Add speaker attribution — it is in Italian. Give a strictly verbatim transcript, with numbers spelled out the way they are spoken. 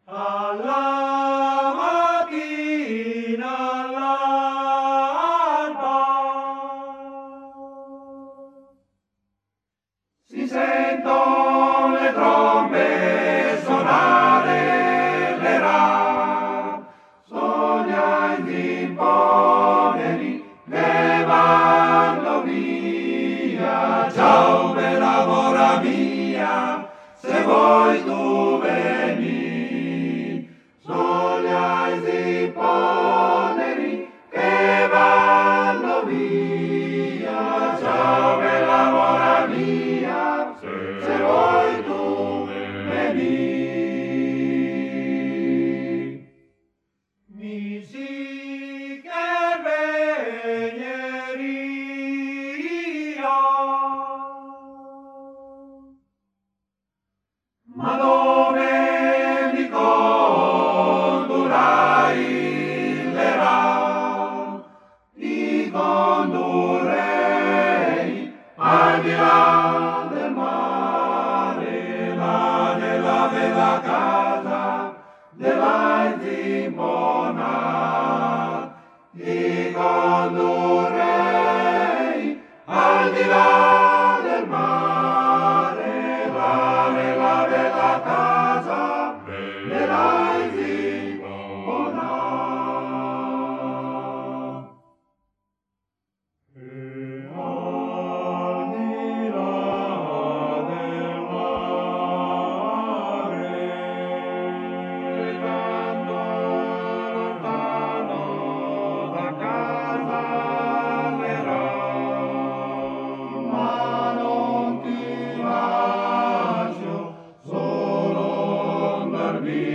Speaker 1: alla mattina, all'alba, si sentono le trombe suonare, le ra, sogna i zimponeri che vanno via. Ciao bella mora mia, se vuoi tu veni, sogna i zimponeri che vanno via. Ciao bella mora mia, se vuoi tu veni. Misi che vegneria, ma dove mi condurrai, l'era, ti condurrei al di là del mare, là nella bella casa della Zimbona, ti condurrei al di là del mare, là nella bella casa della Zimbona. E al di là del mare, lontano, lontano da casa verrà, ma non ti lascio solo andar via.